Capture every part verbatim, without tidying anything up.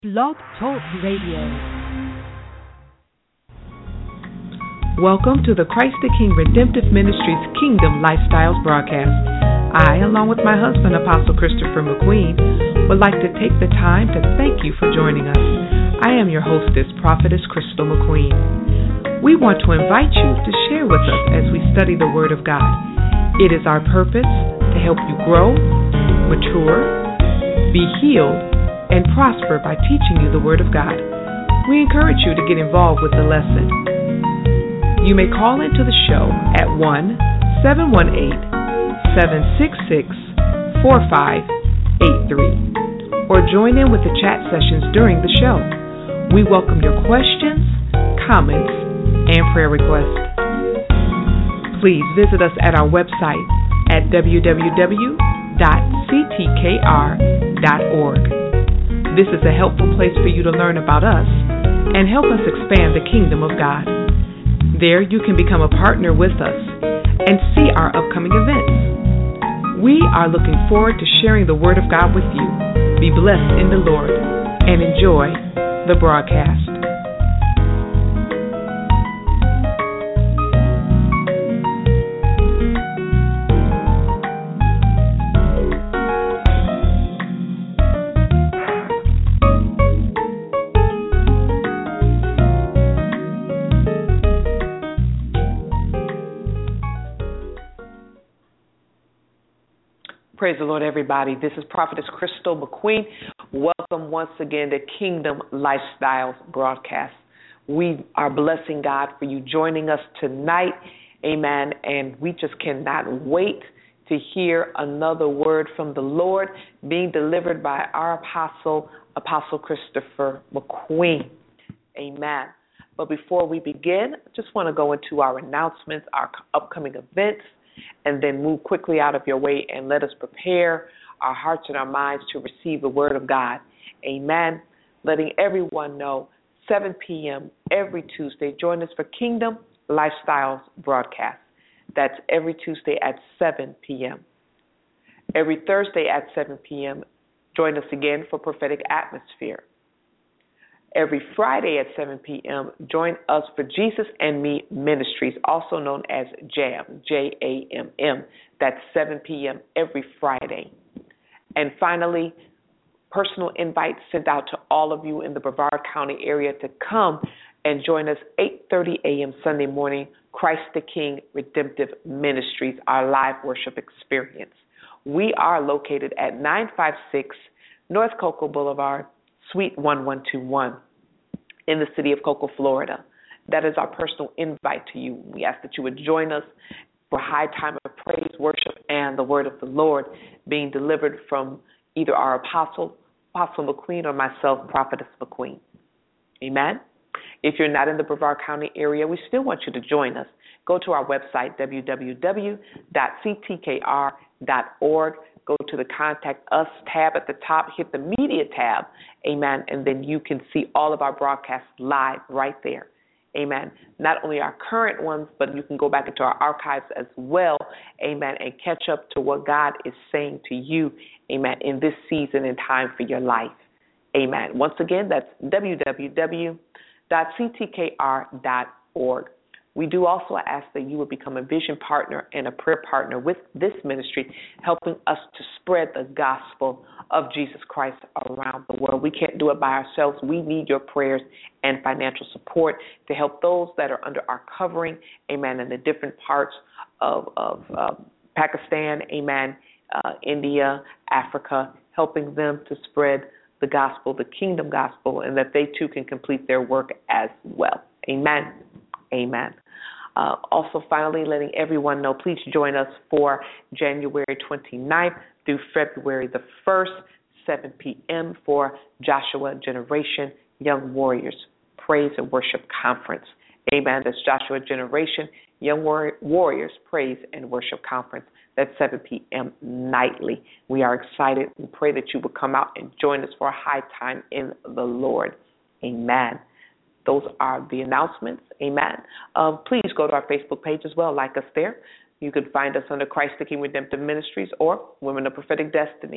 Blog Talk Radio. Welcome to the Christ the King Redemptive Ministries Kingdom Lifestyles broadcast. I, along with my husband, Apostle Christopher McQueen, would like to take the time to thank you for joining us. I am your hostess, Prophetess Crystal McQueen. We want to invite you to share with us as we study the Word of God. It is our purpose to help you grow, mature, be healed, and prosper by teaching you the Word of God. We encourage you to get involved with the lesson. You may call into the show at one seven one eight, seven six six, four five eight three or join in with the chat sessions during the show. We welcome your questions, comments, and prayer requests. Please visit us at our website at w w w dot c t k r dot org. This is a helpful place for you to learn about us and help us expand the kingdom of God. There you can become a partner with us and see our upcoming events. We are looking forward to sharing the Word of God with you. Be blessed in the Lord and enjoy the broadcast. Praise the Lord, everybody. This is Prophetess Crystal McQueen. Welcome once again to Kingdom Lifestyles broadcast. We are blessing God for you joining us tonight. Amen. And we just cannot wait to hear another word from the Lord being delivered by our apostle, Apostle Christopher McQueen. Amen. But before we begin, I just want to go into our announcements, our upcoming events, and then move quickly out of your way and let us prepare our hearts and our minds to receive the Word of God. Amen. Letting everyone know, seven p.m. every Tuesday, join us for Kingdom Lifestyles broadcast. That's every Tuesday at seven p.m. Every Thursday at seven p.m., join us again for Prophetic Atmosphere. Every Friday at seven p.m., join us for Jesus and Me Ministries, also known as JAM, J A M M. That's seven p.m. every Friday. And finally, personal invites sent out to all of you in the Brevard County area to come and join us eight thirty a.m. Sunday morning, Christ the King Redemptive Ministries, our live worship experience. We are located at nine five six North Cocoa Boulevard, Suite one one two one in the city of Cocoa, Florida. That is our personal invite to you. We ask that you would join us for high time of praise, worship, and the word of the Lord being delivered from either our apostle, Apostle McQueen, or myself, Prophetess McQueen. Amen. If you're not in the Brevard County area, we still want you to join us. Go to our website, w w w dot c t k r dot org. Go to the Contact Us tab at the top, hit the Media tab, amen, and then you can see all of our broadcasts live right there, amen. Not only our current ones, but you can go back into our archives as well, amen, and catch up to what God is saying to you, amen, in this season and time for your life, amen. Once again, that's w w w dot c t k r dot org. We do also ask that you would become a vision partner and a prayer partner with this ministry, helping us to spread the gospel of Jesus Christ around the world. We can't do it by ourselves. We need your prayers and financial support to help those that are under our covering, amen, in the different parts of, of uh, Pakistan, amen, uh, India, Africa, helping them to spread the gospel, the kingdom gospel, and that they too can complete their work as well. Amen. Amen. Uh, also, finally, letting everyone know, please join us for January twenty-ninth through February the first, seven p.m. for Joshua Generation Young Warriors Praise and Worship Conference. Amen. That's Joshua Generation Young War- Warriors Praise and Worship Conference. That's seven p.m. nightly. We are excited and pray that you will come out and join us for a high time in the Lord. Amen. Those are the announcements. Amen. Um, please go to our Facebook page as well. Like us there. You can find us under Christ the King Redemptive Ministries or Women of Prophetic Destiny.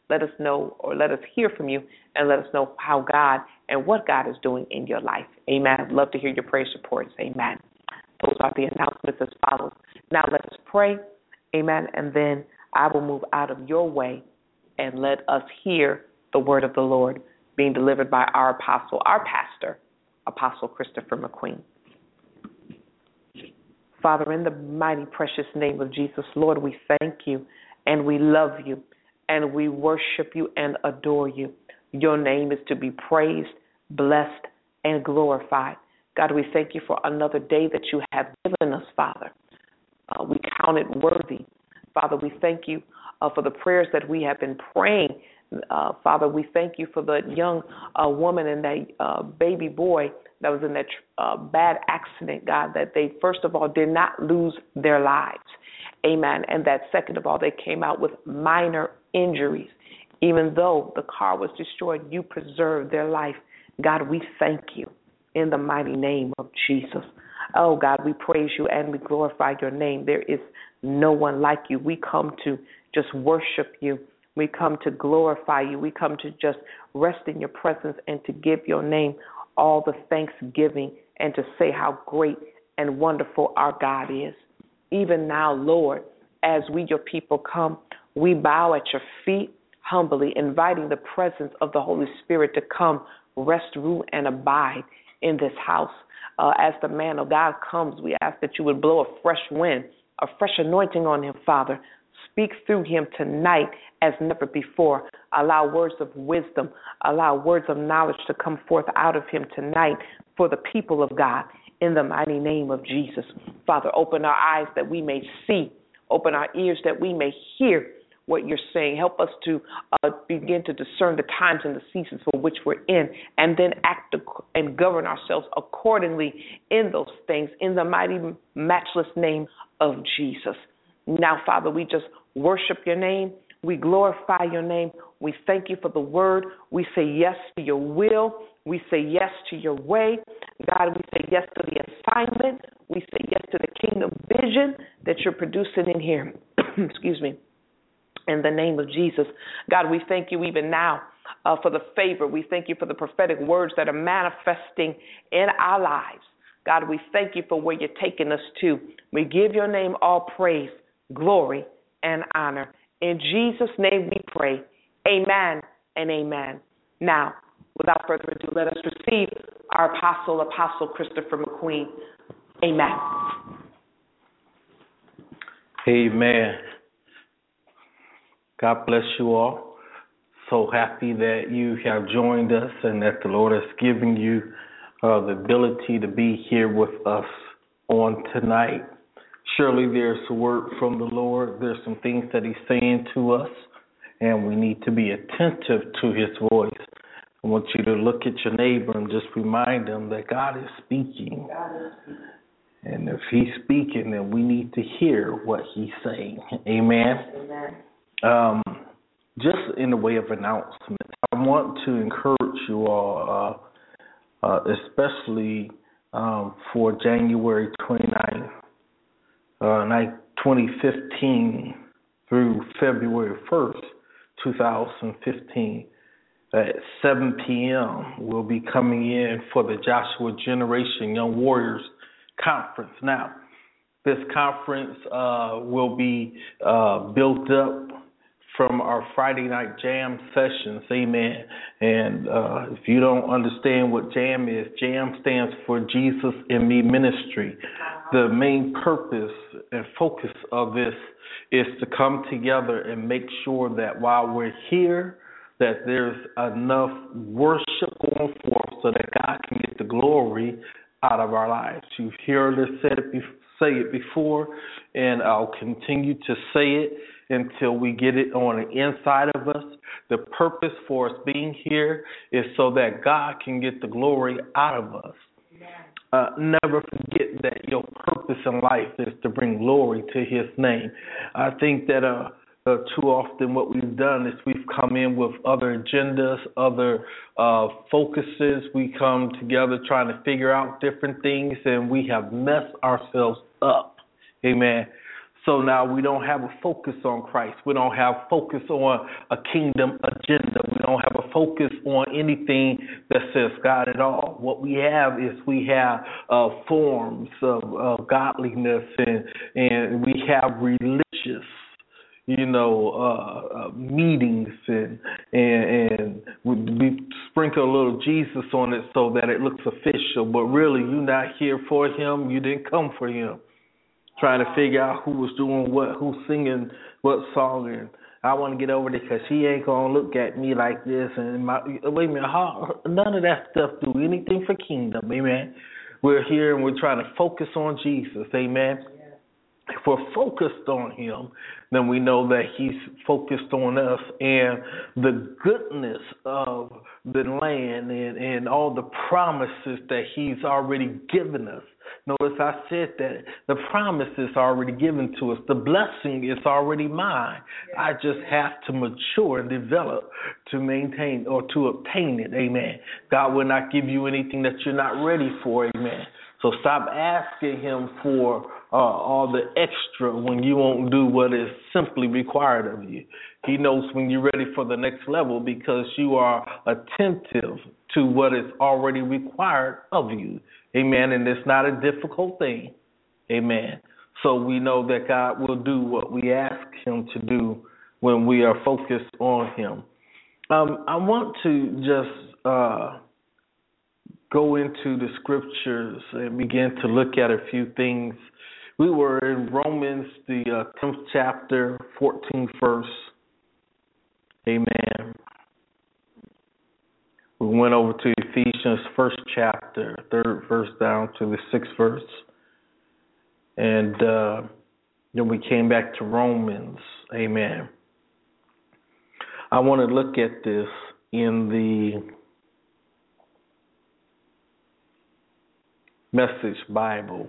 Let us know or let us hear from you and let us know how God and what God is doing in your life. Amen. I'd love to hear your praise reports. Amen. Those are the announcements as follows. Now let us pray. Amen. And then I will move out of your way and let us hear the word of the Lord being delivered by our apostle, our pastor, Apostle Christopher McQueen. Father, in the mighty, precious name of Jesus, Lord, we thank you and we love you and we worship you and adore you. Your name is to be praised, blessed, and glorified. God, we thank you for another day that you have given us, Father. Uh, we count it worthy. Father, we thank you uh, for the prayers that we have been praying. Uh, Father, we thank you for the young uh, woman and that uh, baby boy that was in that uh, bad accident, God, that they, first of all, did not lose their lives. Amen. And that second of all, they came out with minor injuries. Even though the car was destroyed, you preserved their life. God, we thank you in the mighty name of Jesus. Oh, God, we praise you and we glorify your name. There is no one like you. We come to just worship you. We come to glorify you. We come to just rest in your presence and to give your name all the thanksgiving and to say how great and wonderful our God is. Even now, Lord, as we, your people, come, we bow at your feet humbly, inviting the presence of the Holy Spirit to come, rest, rule, and abide in this house. Uh, as the man of God comes, we ask that you would blow a fresh wind, a fresh anointing on him, Father. Speak through him tonight as never before. Allow words of wisdom, allow words of knowledge to come forth out of him tonight for the people of God in the mighty name of Jesus. Father, open our eyes that we may see, open our ears that we may hear what you're saying. Help us to uh, begin to discern the times and the seasons for which we're in, and then act and govern ourselves accordingly in those things in the mighty, matchless name of Jesus. Now, Father, we just worship your name. We glorify your name. We thank you for the word. We say yes to your will. We say yes to your way. God, we say yes to the assignment. We say yes to the kingdom vision that you're producing in here. Excuse me. In the name of Jesus. God, we thank you even now uh, for the favor. We thank you for the prophetic words that are manifesting in our lives. God, we thank you for where you're taking us to. We give your name all praise, glory, and honor. In Jesus' name we pray. Amen and amen. Now, without further ado, let us receive our apostle, Apostle Christopher McQueen. Amen. Amen. God bless you all. So happy that you have joined us and that the Lord has given you uh, the ability to be here with us on tonight. Surely there's a word from the Lord. There's some things that he's saying to us, and we need to be attentive to his voice. I want you to look at your neighbor and just remind them that God is speaking. God is speaking. And if he's speaking, then we need to hear what he's saying. Amen. Amen. Um, just in the way of announcement, I want to encourage you all, uh, uh, especially um, for January twenty-ninth, uh, twenty fifteen through February first, twenty fifteen, at seven p.m. we'll be coming in for the Joshua Generation Young Warriors Conference. Now, this conference uh, will be uh, built up from our Friday night jam sessions, amen. And uh, if you don't understand what jam is, jam stands for Jesus in Me Ministry. The main purpose and focus of this is to come together and make sure that while we're here, that there's enough worship going forth so that God can get the glory out of our lives. You've heard us say it, be- say it before, and I'll continue to say it until we get it on the inside of us. The purpose for us being here is so that God can get the glory out of us. Uh, never forget that your purpose in life is to bring glory to his name. I think that uh, uh, too often what we've done is we've come in with other agendas, other uh, focuses. We come together trying to figure out different things, and we have messed ourselves up. Amen. So now we don't have a focus on Christ. We don't have focus on a kingdom agenda. We don't have a focus on anything that says God at all. What we have is we have uh, forms of, of godliness, and and we have religious, you know, uh, uh, meetings, and, and and we sprinkle a little Jesus on it so that it looks official. But really, you're not here for him. You didn't come for him. Trying to figure out who was doing what, who's singing what song, and I want to get over there because she ain't gonna look at me like this. And my, wait a minute, how, none of that stuff do anything for kingdom, amen. We're here and we're trying to focus on Jesus, amen. If we're focused on him, then we know that he's focused on us, and the goodness of the land and, and all the promises that he's already given us. Notice I said that the promise is already given to us. The blessing is already mine. I just have to mature and develop to maintain or to obtain it, amen. God will not give you anything that you're not ready for, amen. So stop asking him for uh, all the extra when you won't do what is simply required of you. He knows when you're ready for the next level because you are attentive to what is already required of you. Amen. And it's not a difficult thing. Amen. So we know that God will do what we ask him to do when we are focused on him. Um, I want to just uh, go into the scriptures and begin to look at a few things. We were in Romans, the uh, tenth chapter, fourteenth verse. Amen. We went over to Ephesians, first chapter, third verse down to the sixth verse. And uh, then we came back to Romans. Amen. I want to look at this in the Message Bible.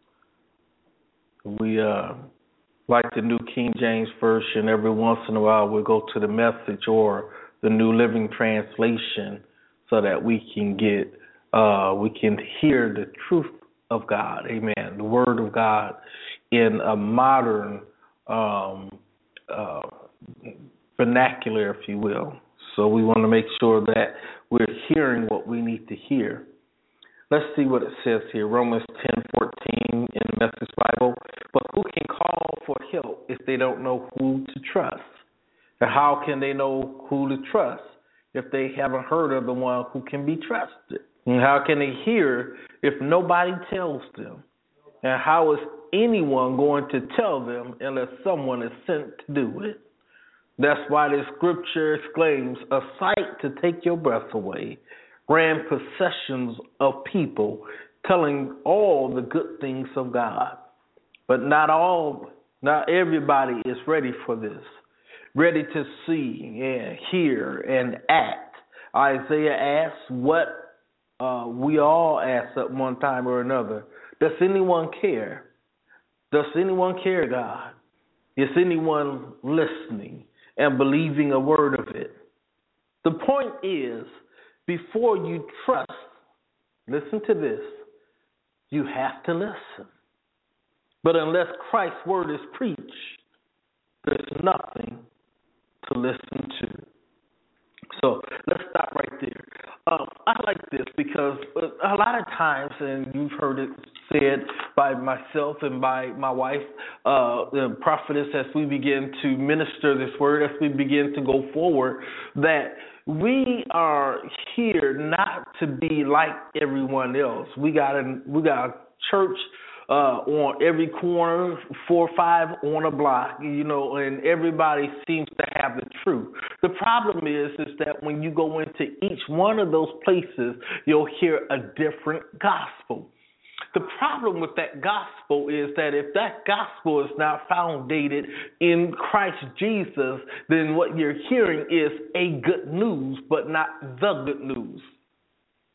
We uh, like the New King James Version. Every once in a while we'll go to the Message or the New Living Translation so that we can get, uh, we can hear the truth of God. Amen. The Word of God in a modern um, uh, vernacular, if you will. So we want to make sure that we're hearing what we need to hear. Let's see what it says here. Romans ten fourteen in the Message Bible. But who can call for help if they don't know who to trust? And how can they know who to trust if they haven't heard of the one who can be trusted? And how can they hear if nobody tells them? And how is anyone going to tell them unless someone is sent to do it? That's why the scripture exclaims, a sight to take your breath away. Grand processions of people telling all the good things of God. But not all, not everybody is ready for this, ready to see and hear and act. Isaiah asks what uh, we all ask at one time or another. Does anyone care? Does anyone care, God? Is anyone listening and believing a word of it? The point is, before you trust, listen to this, you have to listen. But unless Christ's word is preached, there's nothing to listen to. So let's stop right there. Um, I like this because a lot of times, and you've heard it said by myself and by my wife, uh, the prophetess, as we begin to minister this word, as we begin to go forward, that we are here not to be like everyone else. We got a, we got a church uh, on every corner, four or five on a block, you know, and everybody seems to have the truth. The problem is, is that when you go into each one of those places, you'll hear a different gospel. The problem with that gospel is that if that gospel is not founded in Christ Jesus, then what you're hearing is a good news, but not the good news.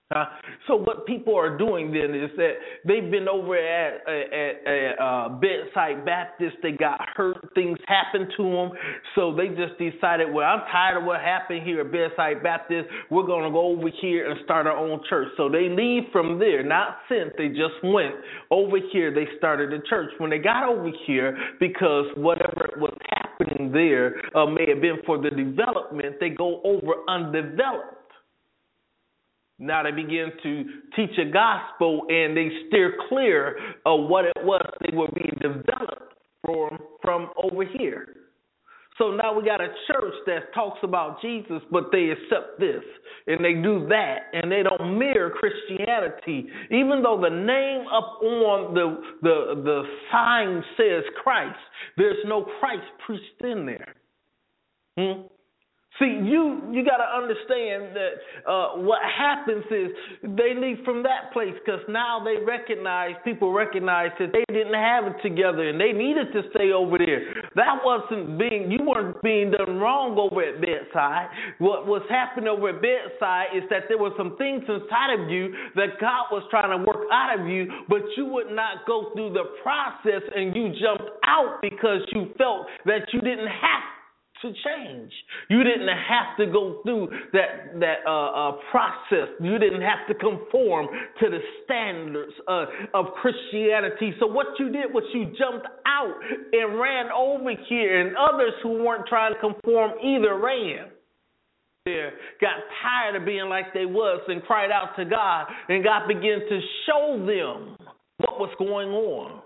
Uh, so what people are doing then is that they've been over at, at, at uh, Bedside Baptist. They got hurt. Things happened to them. So they just decided, well, I'm tired of what happened here at Bedside Baptist. We're going to go over here and start our own church. So they leave from there, not sent. They just went over here. They started a church. When they got over here, because whatever was happening there uh, may have been for the development, they go over undeveloped. Now they begin to teach a gospel, and they steer clear of what it was they were being developed from, from over here. So now we got a church that talks about Jesus, but they accept this, and they do that, and they don't mirror Christianity. Even though the name up on the, the, the sign says Christ, there's no Christ preached in there. Hmm? See, you you got to understand that uh, what happens is they leave from that place because now they recognize, people recognize that they didn't have it together and they needed to stay over there. That wasn't being, you weren't being done wrong over at Bedside. What was happening over at Bedside is that there were some things inside of you that God was trying to work out of you, but you would not go through the process and you jumped out because you felt that you didn't have to change. You didn't have to go through that that uh, uh, process. You didn't have to conform to the standards uh, of Christianity. So what you did was you jumped out and ran over here, and others who weren't trying to conform either ran. There got tired of being like they was and cried out to God, and God began to show them what was going on.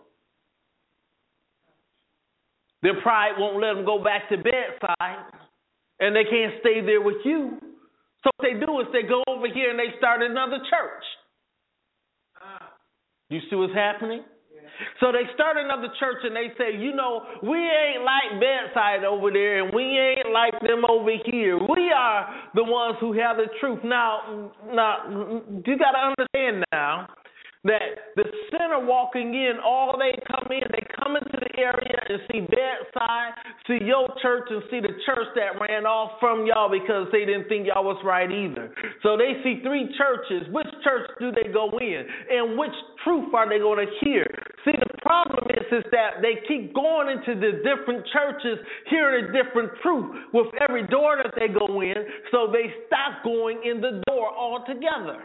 Their pride won't let them go back to Bedside, and they can't stay there with you. So what they do is they go over here and they start another church. You see what's happening? Yeah. So they start another church and they say, you know, we ain't like Bedside over there, and we ain't like them over here. We are the ones who have the truth. Now, now you got to understand now that the sinner walking in, all they come in, they come into the area and see Bedside, see your church, and see the church that ran off from y'all because they didn't think y'all was right either. So they see three churches. Which church do they go in? And which truth are they going to hear? See, the problem is, is that they keep going into the different churches, hearing a different truth with every door that they go in, so they stop going in the door altogether.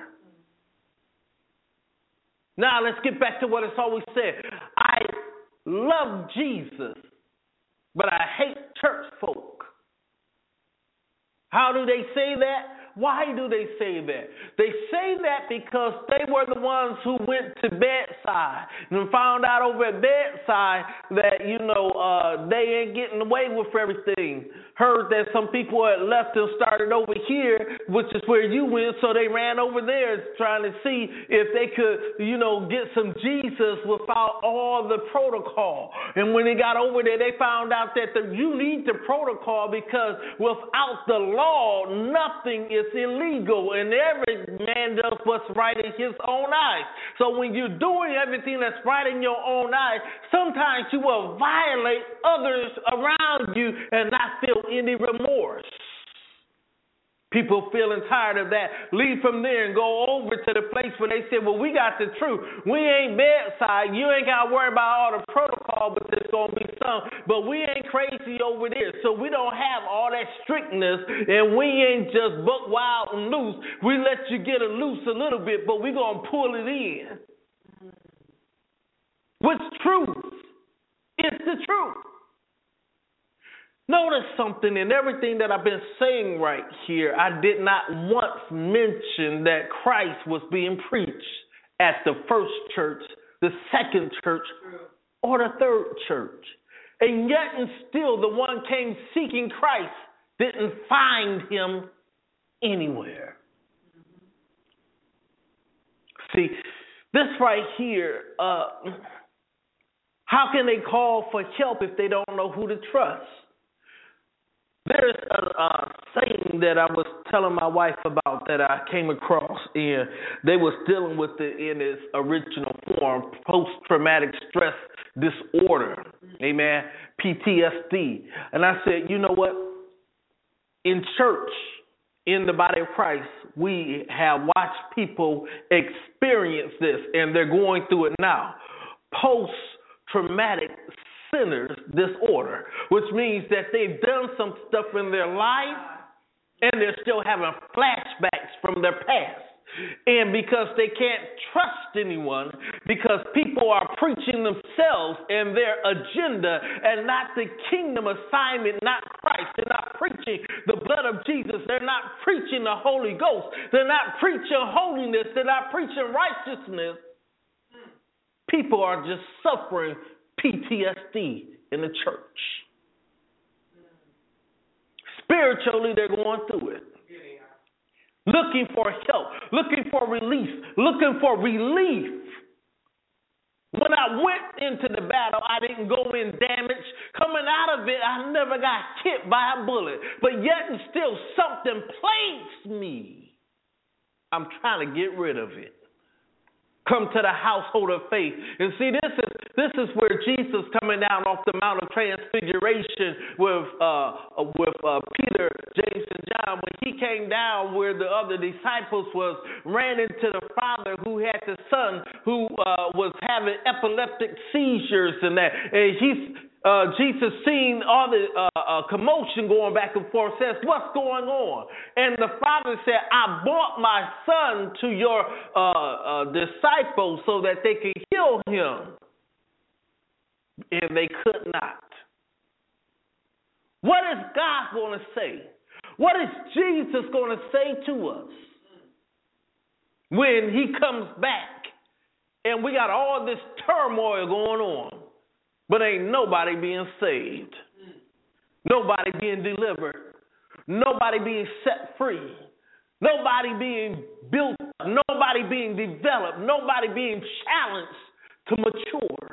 Now, let's get back to what it's always said. I love Jesus, but I hate church folk. How do they say that? Why do they say that? They say that because they were the ones who went to Bedside and found out over at Bedside that, you know, uh, they ain't getting away with everything. Heard that some people had left and started over here, which is where you went, so they ran over there trying to see if they could, you know, get some Jesus without all the protocol. And when they got over there, they found out that the, you need the protocol because without the law, nothing is illegal, and every man does what's right in his own eyes. So when you're doing everything that's right in your own eyes, sometimes you will violate others around you and not feel any remorse. People feeling tired of that, leave from there and go over to the place where they say, well, we got the truth. We ain't Bedside. You ain't got to worry about all the protocol, but there's going to be some. But we ain't crazy over there. So we don't have all that strictness, and we ain't just buck wild and loose. We let you get it loose a little bit, but we're going to pull it in. Which truth is the truth? Notice something in everything that I've been saying right here. I did not once mention that Christ was being preached at the first church, the second church, or the third church. And yet and still the one came seeking Christ didn't find him anywhere. See, this right here, uh, how can they call for help if they don't know who to trust? There's a, a saying that I was telling my wife about that I came across, and they was dealing with it in its original form, post-traumatic stress disorder, amen, P T S D. And I said, you know what? In church, in the body of Christ, we have watched people experience this, and they're going through it now. Post-traumatic sinner's disorder, which means that they've done some stuff in their life, and they're still having flashbacks from their past. And because they can't trust anyone, because people are preaching themselves and their agenda and not the kingdom assignment, not Christ. They're not preaching the blood of Jesus. They're not preaching the Holy Ghost. They're not preaching holiness. They're not preaching righteousness. People are just suffering P T S D in the church. Spiritually, they're going through it. Looking for help, looking for relief, looking for relief. When I went into the battle, I didn't go in damaged. Coming out of it, I never got hit by a bullet. But yet and still something plagues me. I'm trying to get rid of it. Come to the household of faith. And see, this is this is where Jesus coming down off the Mount of Transfiguration with uh, with uh, Peter, James, and John. When he came down where the other disciples was, ran into the father who had the son who uh, was having epileptic seizures and that. And he's Uh, Jesus seen all the uh, uh, commotion going back and forth, says, what's going on? And the father said, I brought my son to your uh, uh, disciples so that they could heal him. And they could not. What is God going to say? What is Jesus going to say to us when he comes back and we got all this turmoil going on? But ain't nobody being saved. Nobody being delivered. Nobody being set free. Nobody being built up. Nobody being developed. Nobody being challenged to mature.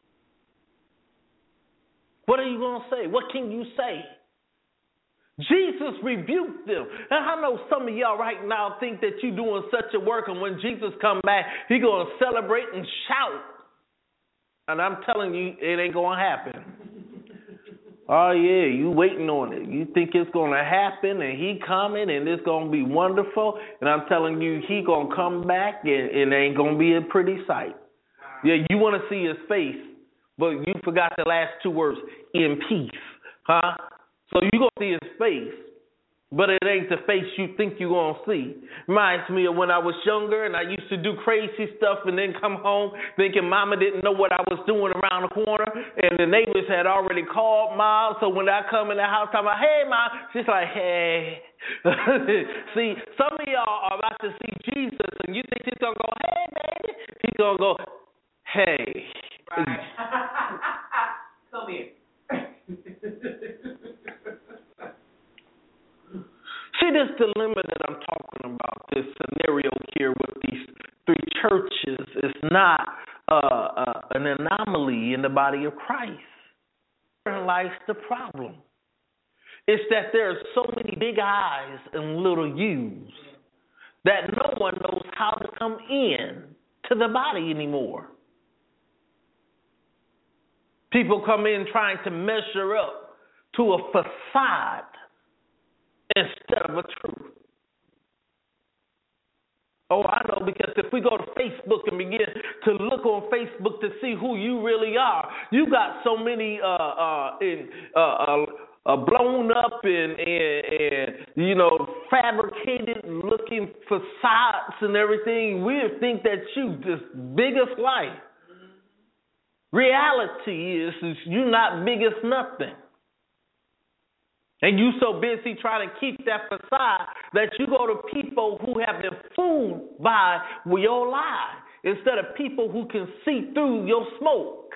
What are you going to say? What can you say? Jesus rebuked them. And I know some of y'all right now think that you're doing such a work, and when Jesus come back, he going to celebrate and shout. And I'm telling you, it ain't going to happen. Oh, yeah, you waiting on it. You think it's going to happen, and he coming, and it's going to be wonderful. And I'm telling you, he going to come back, and, and it ain't going to be a pretty sight. Yeah, you want to see his face, but you forgot the last two words, in peace. Huh? So you going to see his face, but it ain't the face you think you're going to see. Reminds me of when I was younger and I used to do crazy stuff and then come home thinking mama didn't know what I was doing around the corner, and the neighbors had already called mom. So when I come in the house, I'm like, hey, mom. She's like, hey. See, some of y'all are about to see Jesus and you think he's going to go, hey, baby. He's going to go, hey. Right. Come here. See, this dilemma that I'm talking about, this scenario here with these three churches, is not uh, uh, an anomaly in the body of Christ. Therein lies the problem. It's that there are so many big I's and little U's that no one knows how to come in to the body anymore. People come in trying to measure up to a facade instead of a truth. Oh, I know, because if we go to Facebook and begin to look on Facebook to see who you really are, you got so many uh, uh, in, uh, uh, uh, blown up and, and, and, you know, fabricated looking facades and everything. We think that you just big as life. Reality is, is you're not big as nothing. And you so busy trying to keep that facade that you go to people who have been fooled by your lie instead of people who can see through your smoke.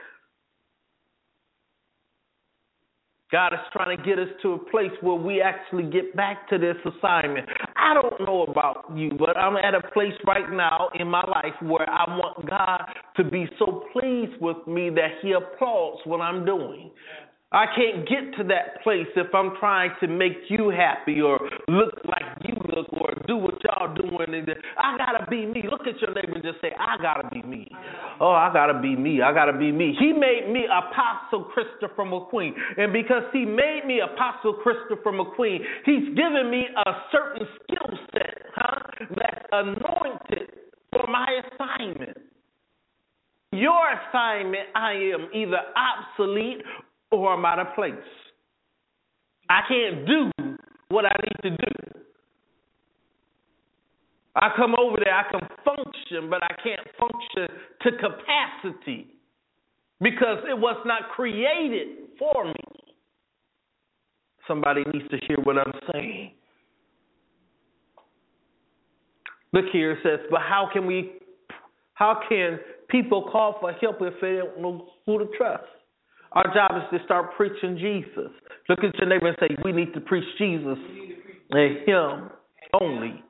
God is trying to get us to a place where we actually get back to this assignment. I don't know about you, but I'm at a place right now in my life where I want God to be so pleased with me that he applauds what I'm doing. I can't get to that place if I'm trying to make you happy or look like you look or do what y'all doing. And I got to be me. Look at your neighbor and just say, I got to be me. Oh, I got to be me. I got to be me. He made me Apostle Christopher McQueen. And because he made me Apostle Christopher McQueen, he's given me a certain skill set, huh, that's anointed for my assignment. Your assignment, I am either obsolete or I'm out of place. I can't do what I need to do. I come over there, I can function, but I can't function to capacity because it was not created for me. Somebody needs to hear what I'm saying. Look here, it says, but how can we, how can people call for help if they don't know who to trust? Our job is to start preaching Jesus. Look at your neighbor and say, we need to preach Jesus and him only.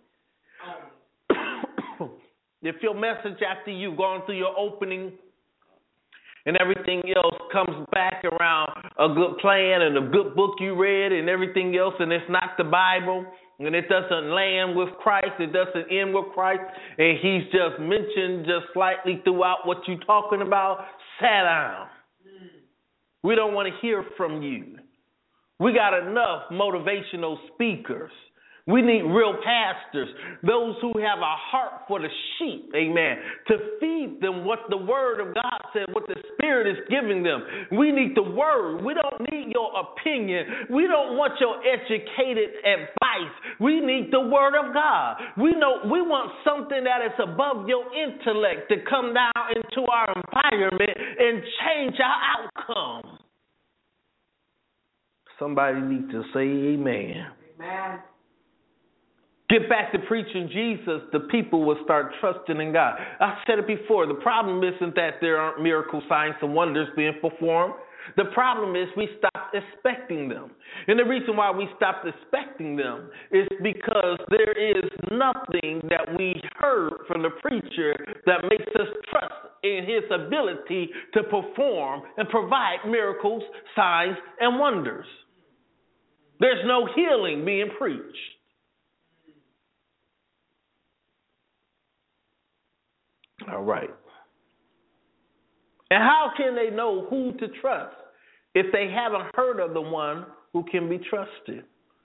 If your message after you've gone through your opening and everything else comes back around a good plan and a good book you read and everything else, and it's not the Bible, and it doesn't land with Christ, it doesn't end with Christ, and he's just mentioned just slightly throughout what you're talking about, sit down. We don't want to hear from you. We got enough motivational speakers. We need real pastors, those who have a heart for the sheep, amen, to feed them what the Word of God said, what the Spirit is giving them. We need the Word. We don't need your opinion. We don't want your educated advice. We need the Word of God. We know we want something that is above your intellect to come down into our environment and change our outcome. Somebody needs to say amen. Amen. Get back to preaching Jesus, the people will start trusting in God. I said it before, the problem isn't that there aren't miracle signs and wonders being performed. The problem is we stopped expecting them. And the reason why we stopped expecting them is because there is nothing that we heard from the preacher that makes us trust in his ability to perform and provide miracles, signs, and wonders. There's no healing being preached. All right. And how can they know who to trust if they haven't heard of the one who can be trusted?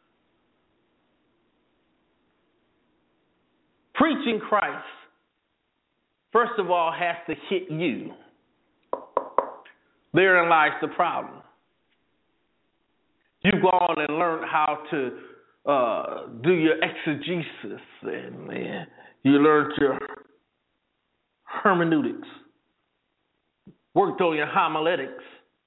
Preaching Christ, first of all, has to hit you. Therein lies the problem. You've gone and learned how to uh, do your exegesis, and man, you learned your hermeneutics, worked on your homiletics,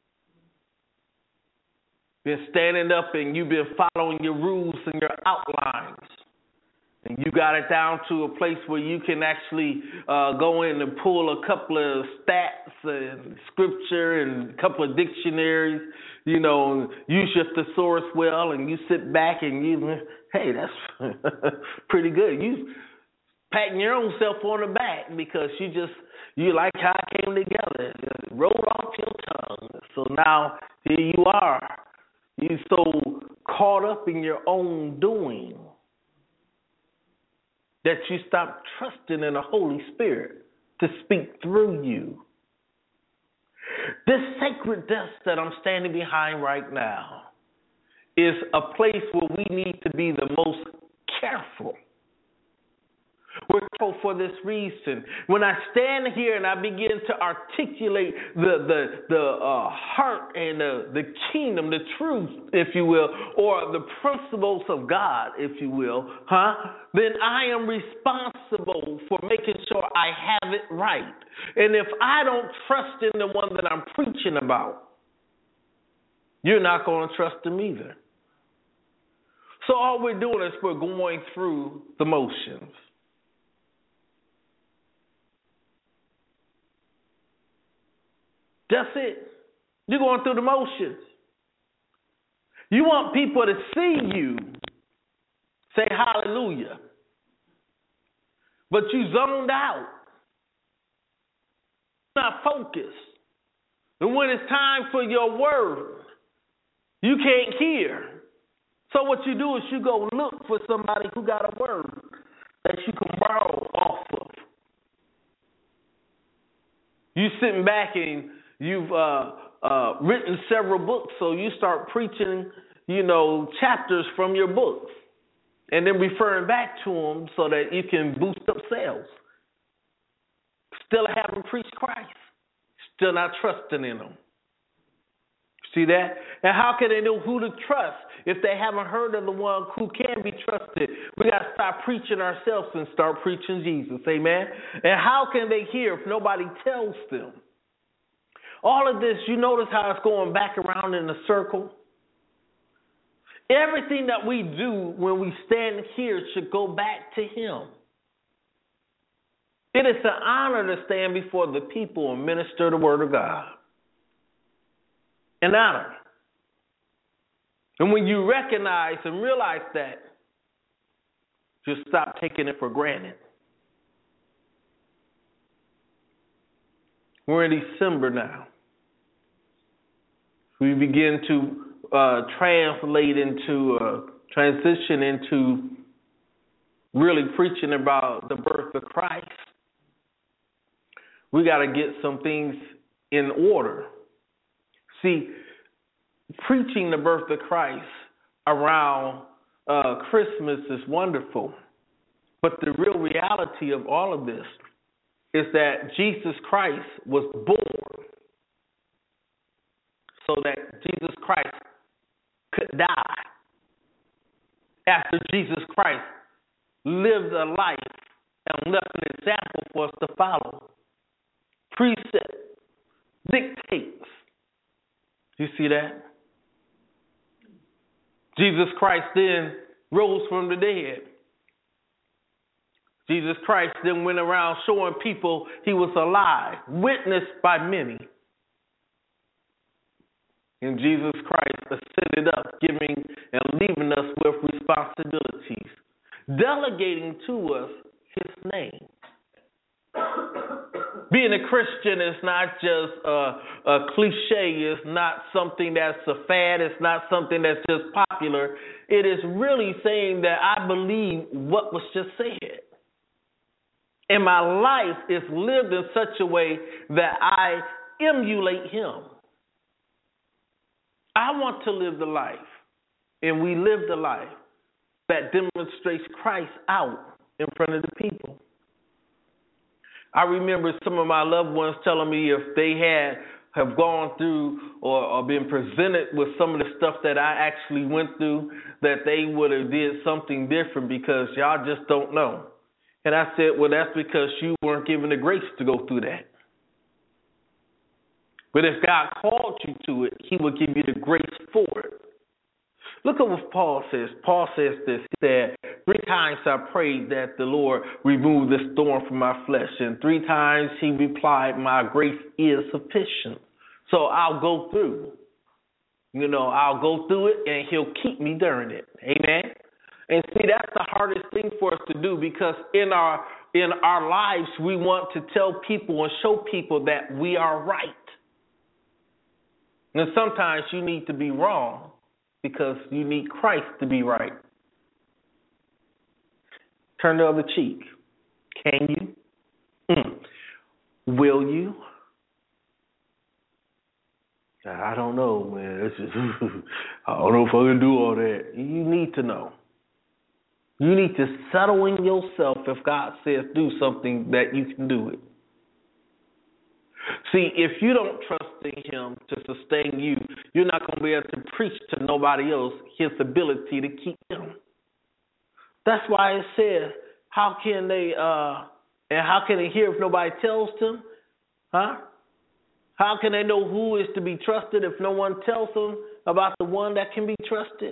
been standing up and you've been following your rules and your outlines, and you got it down to a place where you can actually uh, go in and pull a couple of stats and scripture and a couple of dictionaries, you know, use your thesaurus well, and you sit back and you, hey, that's pretty good. You patting your own self on the back because you just, you like how it came together. It rolled off your tongue. So now here you are. You're so caught up in your own doing that you stop trusting in the Holy Spirit to speak through you. This sacred desk that I'm standing behind right now is a place where we need to be the most careful. We're careful for this reason. When I stand here and I begin to articulate the the the uh, heart and the, the kingdom, the truth, if you will, or the principles of God, if you will, huh? Then I am responsible for making sure I have it right. And if I don't trust in the one that I'm preaching about, you're not going to trust him either. So all we're doing is we're going through the motions. That's it. You're going through the motions. You want people to see you say hallelujah, but you zoned out, not focused. And when it's time for your word, You can't hear. So what you do is you go look for somebody who got a word that you can borrow off of. You sitting back and you've uh, uh, written several books, so you start preaching, you know, chapters from your books and then referring back to them so that you can boost up sales. Still haven't preached Christ. Still not trusting in them. See that? And how can they know who to trust if they haven't heard of the one who can be trusted? We got to stop preaching ourselves and start preaching Jesus. Amen? And how can they hear if nobody tells them? All of this, you notice how it's going back around in a circle? Everything that we do when we stand here should go back to Him. It is an honor to stand before the people and minister the Word of God. An honor. And when you recognize and realize that, just stop taking it for granted. We're in December now. We begin to uh, translate into, uh, transition into really preaching about the birth of Christ. We got to get some things in order. See, preaching the birth of Christ around uh, Christmas is wonderful. But the real reality of all of this is that Jesus Christ was born so that Jesus Christ could die. After Jesus Christ lived a life and left an example for us to follow. Precept, dictates. You see that? Jesus Christ then rose from the dead. Jesus Christ then went around showing people He was alive, witnessed by many. And Jesus Christ ascended up, giving and leaving us with responsibilities, delegating to us His name. Being a Christian is not just a, a cliche. It's not something that's a fad. It's not something that's just popular. It is really saying that I believe what was just said. And my life is lived in such a way that I emulate Him. I want to live the life, and we live the life that demonstrates Christ out in front of the people. I remember some of my loved ones telling me if they had have gone through or, or been presented with some of the stuff that I actually went through, that they would have did something different because y'all just don't know. And I said, well, that's because you weren't given the grace to go through that. But if God called you to it, He will give you the grace for it. Look at what Paul says. Paul says this. He said, three times I prayed that the Lord remove this thorn from my flesh. And three times He replied, my grace is sufficient. So I'll go through. You know, I'll go through it and He'll keep me during it. Amen. And see, that's the hardest thing for us to do, because in our in our lives, we want to tell people and show people that we are right. And sometimes you need to be wrong because you need Christ to be right. Turn the other cheek. Can you? Mm. Will you? I don't know, man. It's just, I don't know if I can do all that. You need to know. You need to settle in yourself if God says do something that you can do it. See, if you don't trust in Him to sustain you, you're not going to be able to preach to nobody else His ability to keep them. That's why it says, how can they, uh, and how can they hear if nobody tells them? Huh? How can they know who is to be trusted if no one tells them about the one that can be trusted?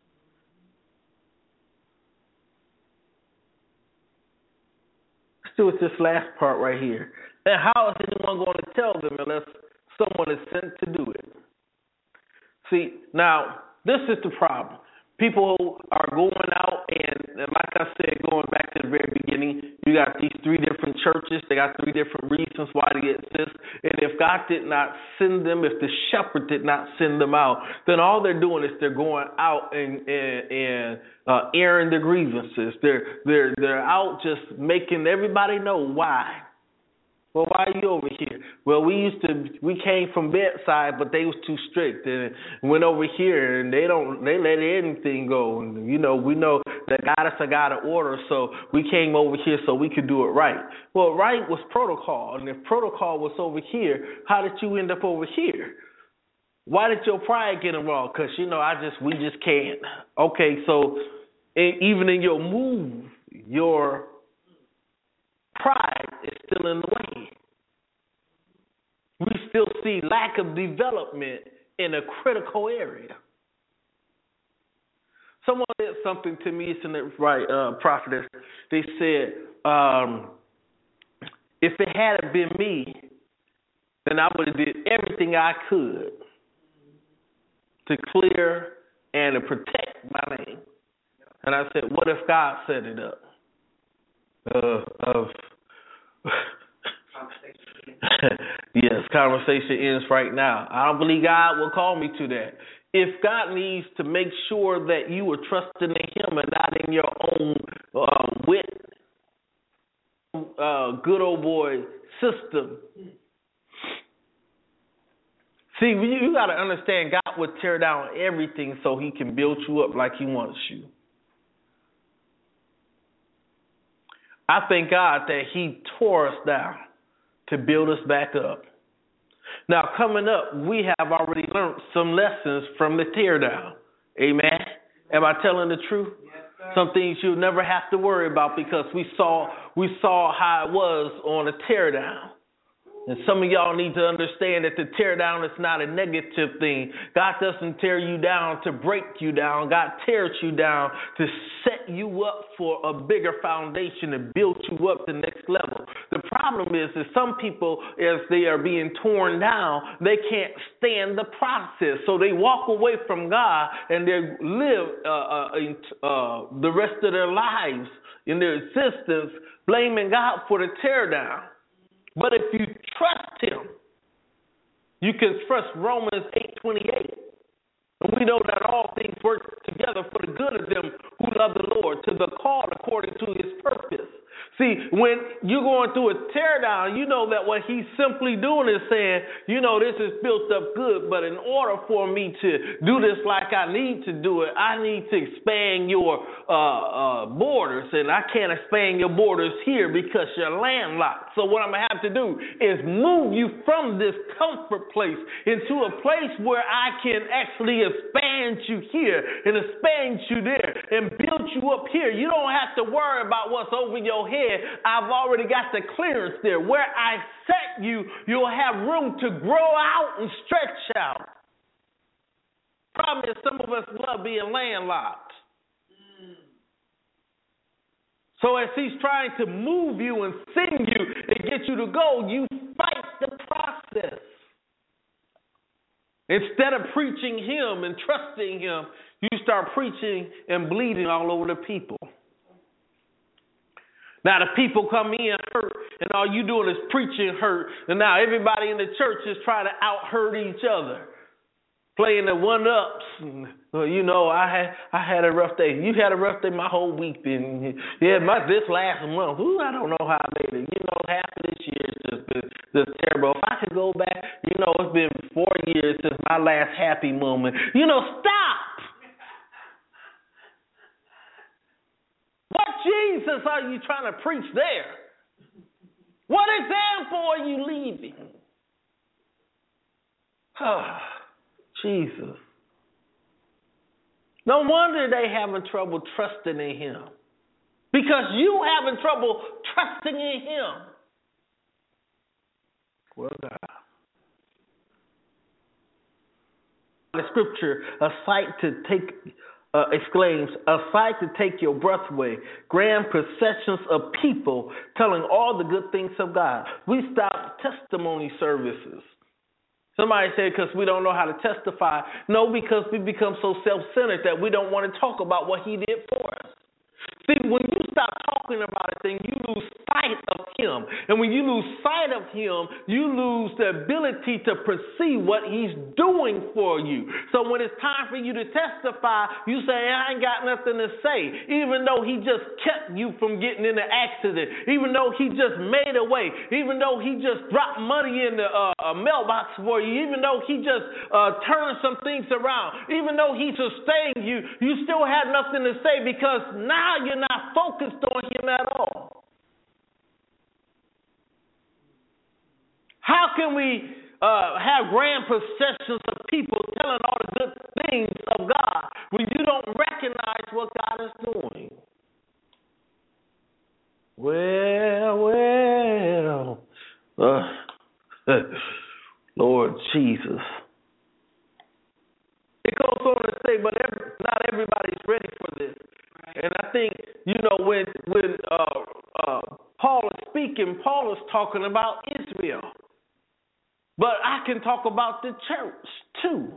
Let's do with this last part right here. And how is anyone going to tell them unless someone is sent to do it? See, now, this is the problem. People are going out, and like I said, going back to the very beginning, you got these three different churches. They got three different reasons why they exist. And if God did not send them, if the shepherd did not send them out, then all they're doing is they're going out and and, and uh, airing their grievances. They're they're they're out just making everybody know why. Well, why are you over here? Well, we used to, we came from bedside, but they was too strict and went over here, and they don't, they let anything go. And, you know, we know that God is a God of order, so we came over here so we could do it right. Well, right was protocol, and if protocol was over here, how did you end up over here? Why did your pride get involved? Because, you know, I just, we just can't. Okay, so even in your move, your pride is still in the way. We still see lack of development in a critical area. Someone said something to me, isn't it right, uh, prophetess? They said, um, if it hadn't been me, then I would have did everything I could to clear and to protect my name. And I said, what if God set it up? Uh, of yes, conversation ends right now. I don't believe God will call me to that. If God needs to make sure that you are trusting in Him and not in your own uh, wit, uh, good old boy system. See, you, you got to understand God would tear down everything so He can build you up like He wants you. I thank God that He tore us down to build us back up. Now, coming up, we have already learned some lessons from the tear down. Amen? Am I telling the truth? Yes, sir. Some things you'll never have to worry about because we saw we saw how it was on a tear down. And some of y'all need to understand that the tear down is not a negative thing. God doesn't tear you down to break you down. God tears you down to set you up for a bigger foundation and build you up to the next level. The problem is that some people, as they are being torn down, they can't stand the process. So they walk away from God and they live uh, uh, uh, the rest of their lives in their existence blaming God for the tear down. But if you trust Him, you can trust Romans eight twenty-eight. And we know that all things work together for the good of them who love the Lord, to the called according to His purpose. See, when you're going through a tear down, you know that what He's simply doing is saying, you know, this is built up good, but in order for me to do this like I need to do it, I need to expand your uh, uh, borders, and I can't expand your borders here because you're landlocked. So what I'm going to have to do is move you from this comfort place into a place where I can actually expand you here and expand you there and build you up here. You don't have to worry about what's over your head. I've already got the clearance there. Where I set you, you'll have room to grow out and stretch out. Problem is, some of us love being landlocked. So as He's trying to move you and send you and get you to go, you fight the process. Instead of preaching Him and trusting Him, you start preaching and bleeding all over the people. Now the people come in hurt, and all you doing is preaching hurt, and now everybody in the church is trying to out-hurt each other, playing the one-ups. And, well, you know, I had I had a rough day. You had a rough day my whole week, and yeah, my this last month, ooh, I don't know how I made it. You know, half of this year has just been just terrible. If I could go back, you know, it's been four years since my last happy moment. You know, stop. What Jesus are you trying to preach there? What example are you leaving? Oh, Jesus. No wonder they having trouble trusting in Him. Because you having trouble trusting in Him. Well, God. The scripture, a sight to take... Uh, exclaims, a sight to take your breath away, grand processions of people telling all the good things of God. We stopped testimony services. Somebody said because we don't know how to testify. No, because we become so self-centered that we don't want to talk about what he did for us. See, when you stop talking about it, then you lose sight of him. And when you lose sight of him, you lose the ability to perceive what he's doing for you. So when it's time for you to testify, you say, I ain't got nothing to say. Even though he just kept you from getting in an accident. Even though he just made a way. Even though he just dropped money in the uh, mailbox for you. Even though he just uh, turned some things around. Even though he sustained you, you still had nothing to say because now you're not focused on him at all. How can we uh, have grand processions of people telling all the good things of God when you don't recognize what God is doing? Well, well, uh, Lord Jesus. It goes on to say, but every, not everybody's ready for this. And I think, you know, when when uh, uh, Paul is speaking, Paul is talking about Israel. But I can talk about the church, too.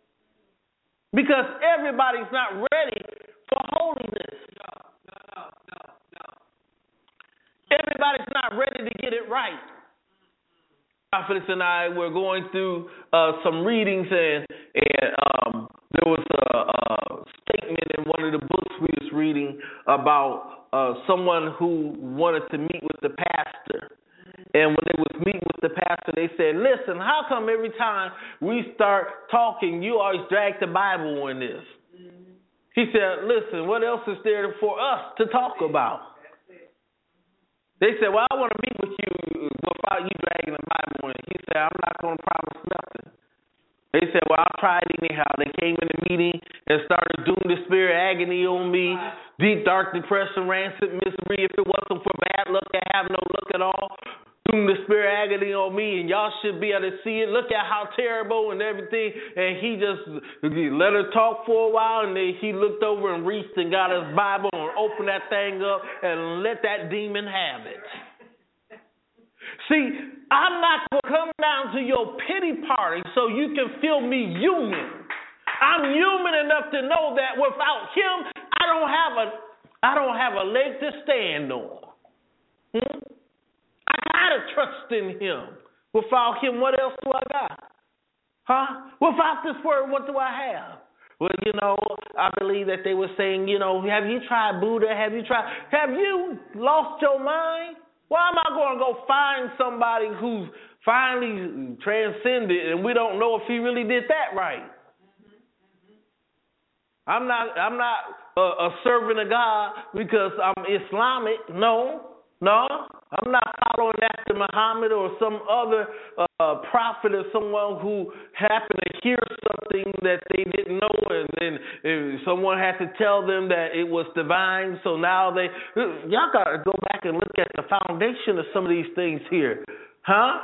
Because everybody's not ready for holiness. No, no, no, no. Everybody's not ready to get it right. Prophetess and I were going through uh, some readings, and, and um, there was a, a statement in one of the books we was reading about uh, someone who wanted to meet with the pastor. And when they was meeting with the pastor, they said, listen, how come every time we start talking, you always drag the Bible in this? Mm-hmm. He said, listen, what else is there for us to talk about? They said, well, I want to meet with you without you dragging the Bible in. He said, I'm not going to promise nothing. They said, well, I'll try it anyhow. They came in the meeting and started doom, despair, agony on me, deep, dark depression, rancid misery. If it wasn't for bad luck, I have no luck at all. Doom, despair, agony on me, and y'all should be able to see it. Look at how terrible and everything. And he just he let her talk for a while, and then he looked over and reached and got his Bible and opened that thing up and let that demon have it. See, I'm not going to come down to your pity party so you can feel me human. I'm human enough to know that without him, I don't have a, I don't have a leg to stand on. Hmm? I gotta trust in him. Without him, what else do I got? Huh? Without this word, what do I have? Well, you know, I believe that they were saying, you know, have you tried Buddha? Have you tried? Have you lost your mind? Why am I going to go find somebody who's finally transcended and we don't know if he really did that right? Mm-hmm. Mm-hmm. I'm not. I'm not a, a servant of God because I'm Islamic. No, no. I'm not following after Muhammad or some other uh, prophet or someone who happened to hear something that they didn't know, and then and someone had to tell them that it was divine. So now they, y'all got to go back and look at the foundation of some of these things here, huh?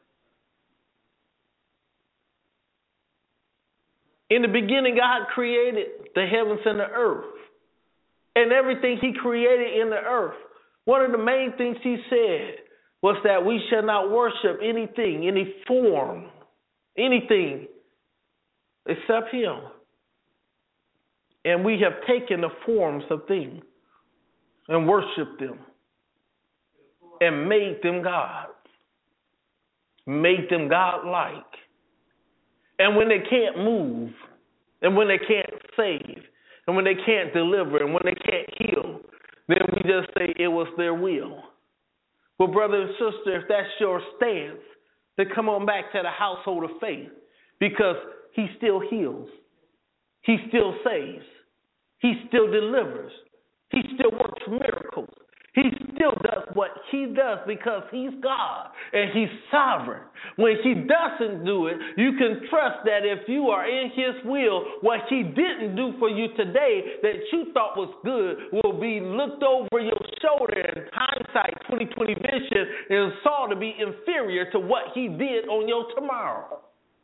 In the beginning, God created the heavens and the earth, and everything He created in the earth. One of the main things he said was that we shall not worship anything, any form, anything except him. And we have taken the forms of things and worshiped them and made them gods, made them godlike. And when they can't move, and when they can't save, and when they can't deliver, and when they can't heal, then we just say it was their will. Well, brother and sister, if that's your stance, then come on back to the household of faith, because he still heals. He still saves. He still delivers. He still works miracles. He still does what he does because he's God and he's sovereign. When he doesn't do it, you can trust that if you are in his will, what he didn't do for you today that you thought was good will be looked over your shoulder in hindsight, twenty twenty vision, and saw to be inferior to what he did on your tomorrow.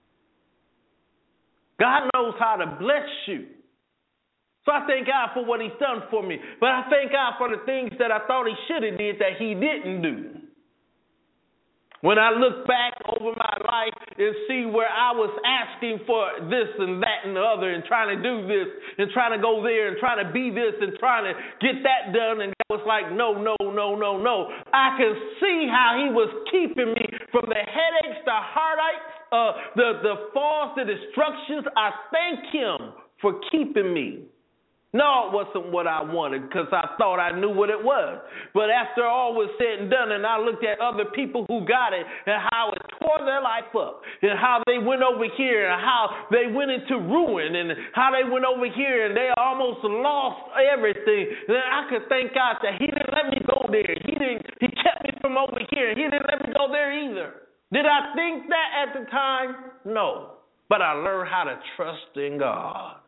God knows how to bless you. So I thank God for what he's done for me. But I thank God for the things that I thought he should have did that he didn't do. When I look back over my life and see where I was asking for this and that and the other and trying to do this and trying to go there and trying to be this and trying to get that done, and God was like, no, no, no, no, no. I can see how he was keeping me from the headaches, the heartaches, uh, the, the falls, the destructions. I thank him for keeping me. No, it wasn't what I wanted because I thought I knew what it was. But after all was said and done, and I looked at other people who got it and how it tore their life up and how they went over here and how they went into ruin and how they went over here and they almost lost everything. Then I could thank God that he didn't let me go there. He didn't. He kept me from over here. He didn't let me go there either. Did I think that at the time? No. But I learned how to trust in God.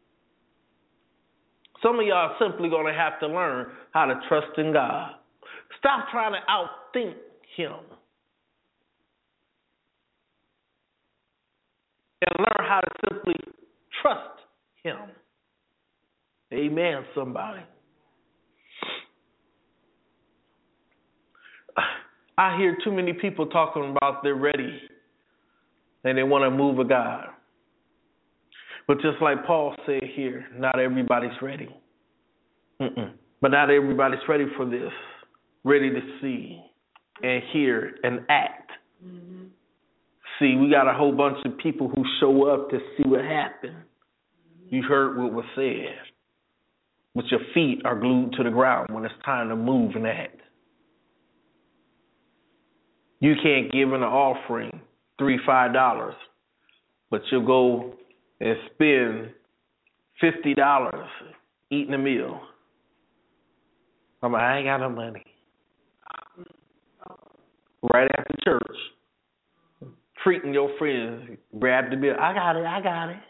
Some of y'all are simply going to have to learn how to trust in God. Stop trying to outthink him. And learn how to simply trust him. Amen, somebody. I hear too many people talking about they're ready and they want to move of God. But just like Paul said here, not everybody's ready. Mm-mm. But not everybody's ready for this, ready to see and hear and act. Mm-hmm. See, we got a whole bunch of people who show up to see what happened. Mm-hmm. You heard what was said. But your feet are glued to the ground when it's time to move and act. You can't give an offering three, five dollars, but you'll go and spend fifty dollars eating a meal. I'm like, I ain't got no money. Right after church, treating your friends, grab the bill. I got it, I got it.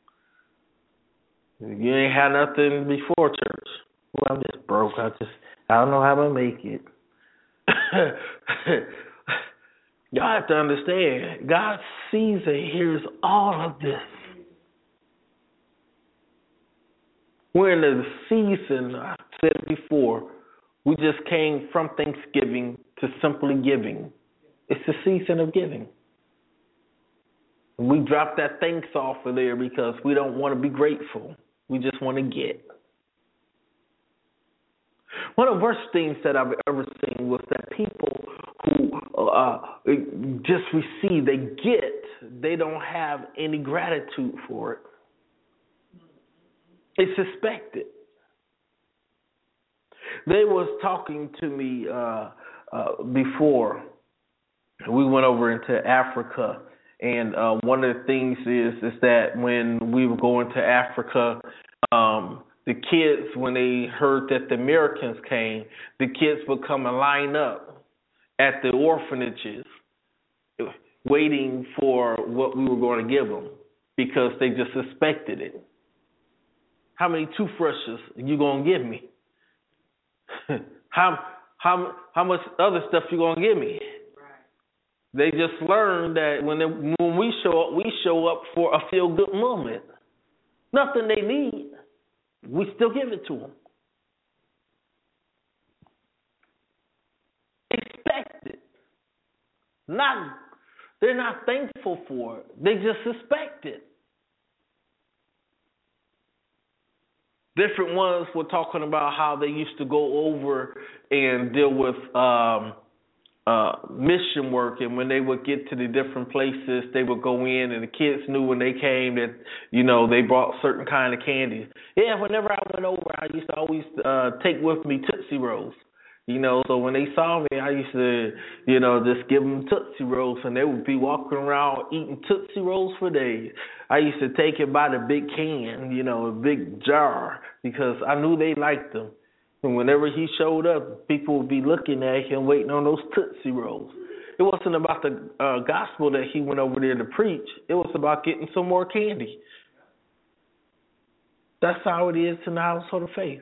You ain't had nothing before church. Well, I'm just broke. I just, I don't know how I'm going to make it. Y'all have to understand, God sees and hears all of this. We're in the season, I said it before, we just came from Thanksgiving to simply giving. It's the season of giving. We dropped that thanks off of there because we don't want to be grateful. We just want to get. One of the worst things that I've ever seen was that people who uh, just receive, they get, they don't have any gratitude for it. It's suspected. They was talking to me uh, uh, before we went over into Africa, and uh, one of the things is is that when we were going to Africa, um, the kids, when they heard that the Americans came, the kids would come and line up at the orphanages waiting for what we were going to give them because they just suspected it. How many toothbrushes are you going to give me? how how how much other stuff you going to give me? Right. They just learned that when they, when we show up, we show up for a feel-good moment. Nothing they need, we still give it to them. Expect it. Not, they're not thankful for it. They just suspect it. Different ones were talking about how they used to go over and deal with um, uh, mission work, and when they would get to the different places, they would go in, and the kids knew when they came that, you know, they brought certain kind of candy. Yeah, whenever I went over, I used to always uh, take with me Tootsie Rolls. You know, so when they saw me, I used to, you know, just give them Tootsie Rolls, and they would be walking around eating Tootsie Rolls for days. I used to take it by the big can, you know, a big jar, because I knew they liked them. And whenever he showed up, people would be looking at him, waiting on those Tootsie Rolls. It wasn't about the uh, gospel that he went over there to preach. It was about getting some more candy. That's how it is in the household of faith.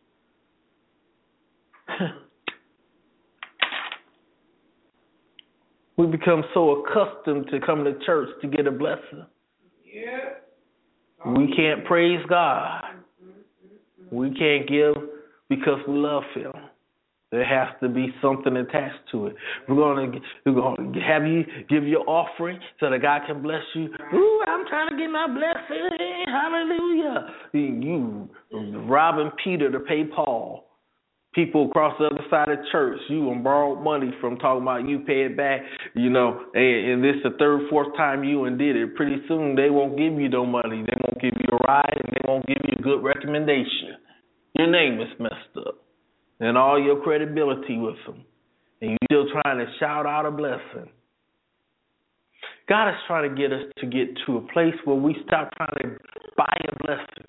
We become so accustomed to coming to church to get a blessing. Yeah. We can't praise God. We can't give because we love Him. There has to be something attached to it. We're gonna we're gonna have you give your offering so that God can bless you. Ooh, I'm trying to get my blessing. Hallelujah. You robbing Peter to pay Paul. People across the other side of church, you and borrowed money from talking about you pay it back, you know, and, and this the third, fourth time you and did it. Pretty soon they won't give you no money. They won't give you a ride, and they won't give you a good recommendation. Your name is messed up, and all your credibility with them, and you're still trying to shout out a blessing. God is trying to get us to get to a place where we stop trying to buy a blessing.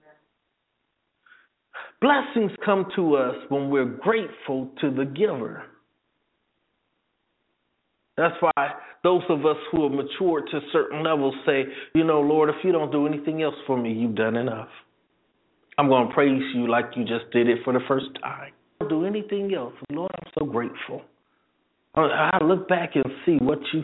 Blessings come to us when we're grateful to the giver. That's why those of us who are mature to certain levels say, you know, Lord, if you don't do anything else for me, you've done enough. I'm going to praise you like you just did it for the first time. Don't do anything else. Lord, I'm so grateful. I look back and see what you've...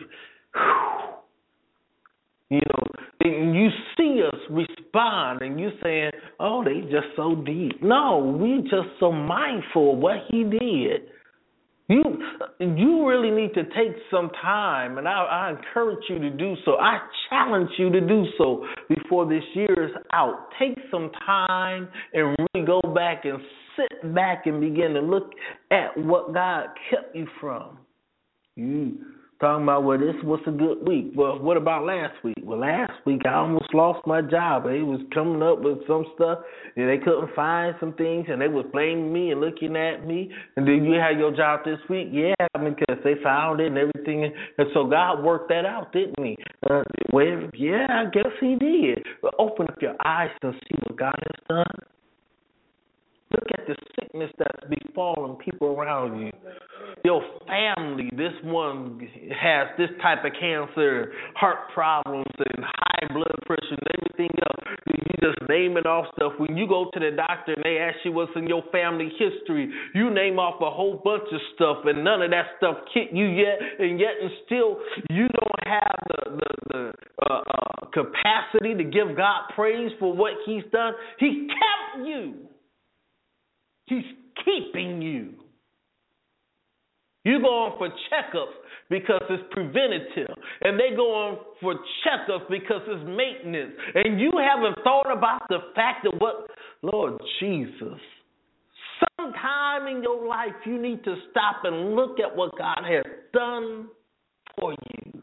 You know, and you see us respond, and you saying, "Oh, they just so deep." No, we just so mindful of what He did. You, you really need to take some time, and I, I encourage you to do so. I challenge you to do so before this year is out. Take some time and really go back and sit back and begin to look at what God kept you from. You. Talking about, well, this was a good week. Well, what about last week? Well, last week I almost lost my job. They was coming up with some stuff, and they couldn't find some things, and they was blaming me and looking at me. And then you had your job this week? Yeah, I mean, because they found it and everything. And so God worked that out, didn't He? Uh, well, yeah, I guess He did. But open up your eyes and see what God has done. Look at the sickness that's befalling people around you. Your family, this one has this type of cancer, heart problems, and high blood pressure and everything else. You just naming off stuff. When you go to the doctor and they ask you what's in your family history, you name off a whole bunch of stuff, and none of that stuff hit you yet, and yet and still you don't have the, the, the uh, uh, capacity to give God praise for what He's done. He kept you. He's keeping you. You go on for checkups because it's preventative. And they go on for checkups because it's maintenance. And you haven't thought about the fact that what, Lord Jesus, sometime in your life you need to stop and look at what God has done for you.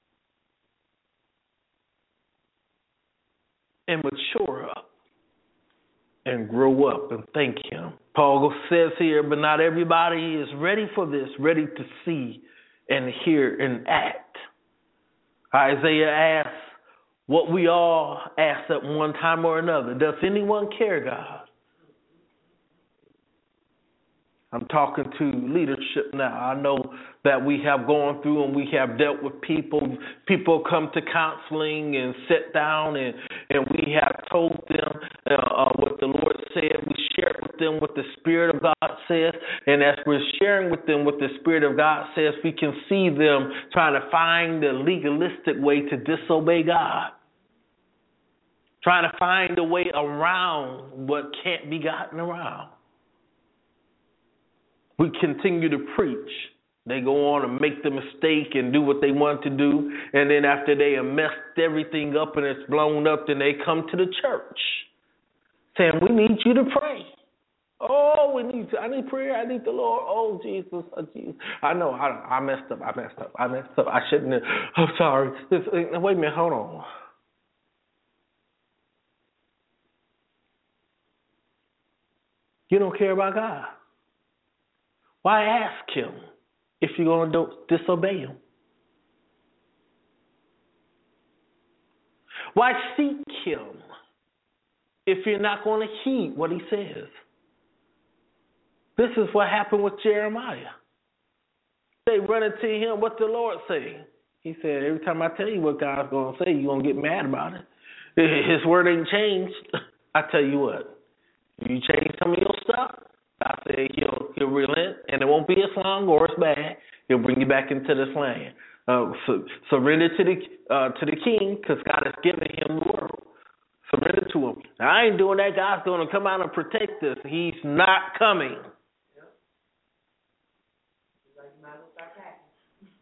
And mature up. And grow up and thank Him. Paul says here, but not everybody is ready for this, ready to see and hear and act. Isaiah asks what we all ask at one time or another. Does anyone care, God? I'm talking to leadership now. I know that we have gone through and we have dealt with people. People come to counseling and sit down and, and we have told them uh, uh, what the Lord said. We share with them what the Spirit of God says. And as we're sharing with them what the Spirit of God says, we can see them trying to find the legalistic way to disobey God. Trying to find a way around what can't be gotten around. We continue to preach. They go on and make the mistake and do what they want to do. And then after they have messed everything up and it's blown up, then they come to the church saying, we need you to pray. Oh, we need to, I need prayer. I need the Lord. Oh, Jesus. Oh, Jesus. I know. I, I messed up. I messed up. I messed up. I shouldn't have. I'm sorry. This, wait a minute. Hold on. You don't care about God. Why ask Him if you're going to disobey Him? Why seek Him if you're not going to heed what He says? This is what happened with Jeremiah. They run into him. What the Lord say? He said, every time I tell you what God's going to say, you're going to get mad about it. His word ain't changed. I tell you what, if you change some of your stuff, I say he'll, he'll relent, and it won't be as long or as bad. He'll bring you back into this land. Uh, so, surrender to the uh, to the king, because God has given him the world. Surrender to him. Now, I ain't doing that. God's going to come out and protect us. He's not coming.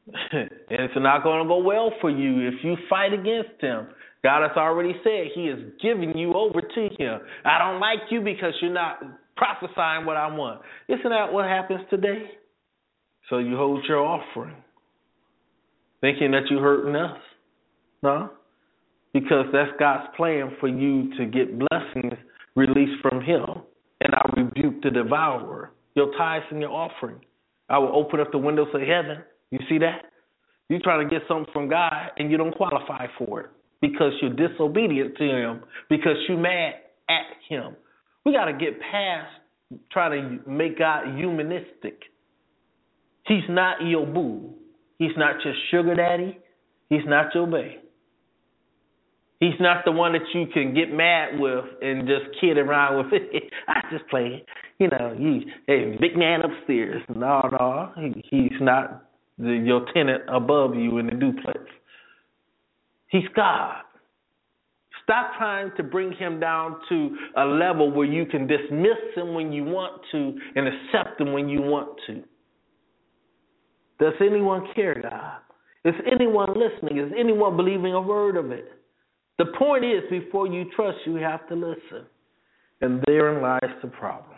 And it's not going to go well for you if you fight against him. God has already said he is giving you over to him. I don't like you because you're not prophesying what I want. Isn't that what happens today? So you hold your offering, thinking that you're hurting us. No, because that's God's plan for you to get blessings released from him. And I rebuke the devourer, your tithes and your offering. I will open up the windows of heaven. You see that? You're trying to get something from God and you don't qualify for it because you're disobedient to him, because you're mad at him. We got to get past trying to make God humanistic. He's not your boo. He's not your sugar daddy. He's not your bae. He's not the one that you can get mad with and just kid around with. I just play, you know, he, hey, big man upstairs. No, no, he, he's not the, your tenant above you in the duplex. He's God. Stop trying to bring him down to a level where you can dismiss him when you want to and accept him when you want to. Does anyone care, God? Is anyone listening? Is anyone believing a word of it? The point is, before you trust, you have to listen. And therein lies the problem.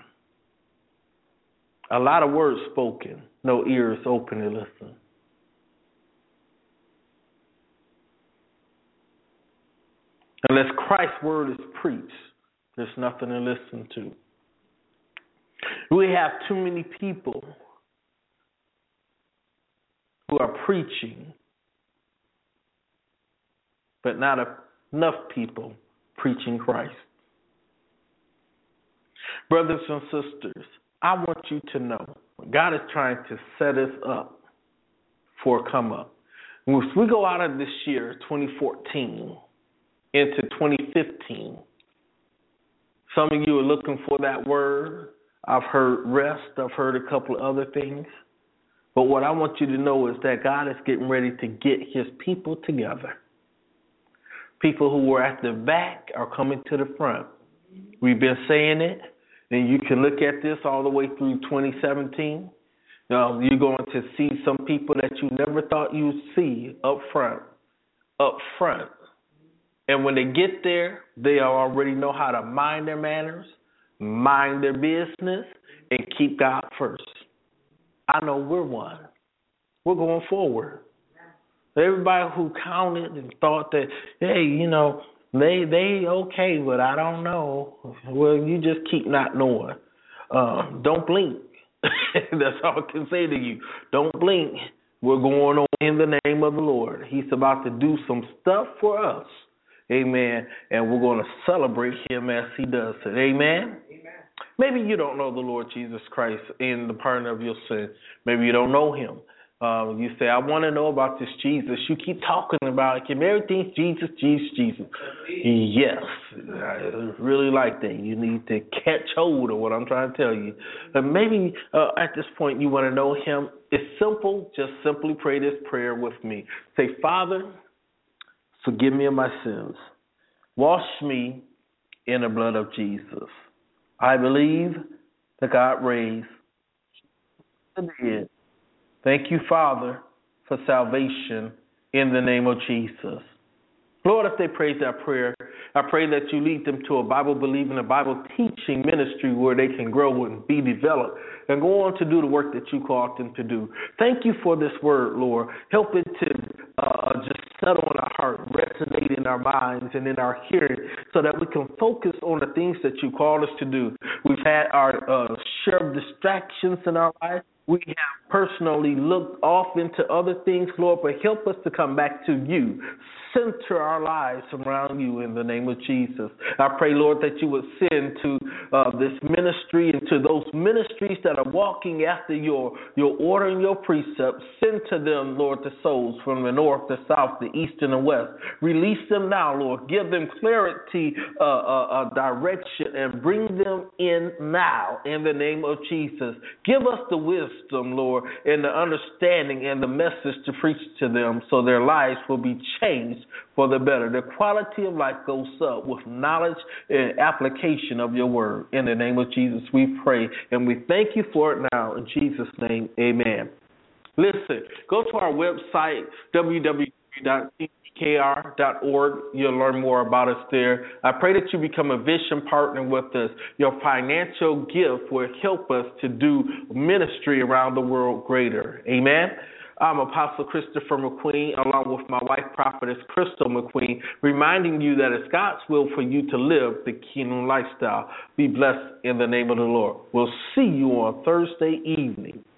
A lot of words spoken, no ears open to listen. Unless Christ's word is preached, there's nothing to listen to. We have too many people who are preaching, but not enough people preaching Christ. Brothers and sisters, I want you to know God is trying to set us up for a come up. If we go out of this year, twenty fourteen, into twenty fifteen, some of you are looking for that word. I've heard rest. I've heard a couple of other things. But what I want you to know is that God is getting ready to get his people together. People who were at the back are coming to the front. We've been saying it, and you can look at this all the way through twenty seventeen. Um, you're going to see some people that you never thought you'd see up front, up front. And when they get there, they already know how to mind their manners, mind their business, and keep God first. I know we're one. We're going forward. Everybody who counted and thought that, hey, you know, they they okay, but I don't know. Well, you just keep not knowing. Uh, don't blink. That's all I can say to you. Don't blink. We're going on in the name of the Lord. He's about to do some stuff for us. Amen. And we're going to celebrate him as he does it. Amen. Amen. Maybe you don't know the Lord Jesus Christ in the pardon of your sin.Maybe you don't know him. Um, you say, I want to know about this Jesus. You keep talking about him. Everything's Jesus, Jesus, Jesus. Yes. I really like that. You need to catch hold of what I'm trying to tell you. But maybe uh, at this point you want to know him. It's simple. Just simply pray this prayer with me. Say, Father, forgive me of my sins. Wash me in the blood of Jesus. I believe that God raised the dead. Thank you, Father, for salvation in the name of Jesus. Lord, if they prayed that prayer, I pray that you lead them to a Bible-believing, a Bible-teaching ministry where they can grow and be developed and go on to do the work that you called them to do. Thank you for this word, Lord. Help it to uh, just settle in our heart, resonate in our minds and in our hearing so that we can focus on the things that you called us to do. We've had our uh, share of distractions in our life. We have personally looked off into other things, Lord, but help us to come back to you. Center our lives around you in the name of Jesus. I pray, Lord, that you would send to uh, this ministry and to those ministries that are walking after your, your order and your precepts. Send to them, Lord, the souls from the north, the south, the east, and the west. Release them now, Lord. Give them clarity, uh, uh, uh, direction, and bring them in now in the name of Jesus. Give us the wisdom, Lord, and the understanding and the message to preach to them so their lives will be changed for the better. The quality of life goes up with knowledge and application of your word. In the name of Jesus, we pray, and we thank you for it now. In Jesus' name, amen. Listen, go to our website, w w w dot c c k r dot org. You'll learn more about us there. I pray that you become a vision partner with us. Your financial gift will help us to do ministry around the world greater. Amen. I'm Apostle Christopher McQueen, along with my wife, Prophetess Crystal McQueen, reminding you that it's God's will for you to live the kingdom lifestyle. Be blessed in the name of the Lord. We'll see you on Thursday evening.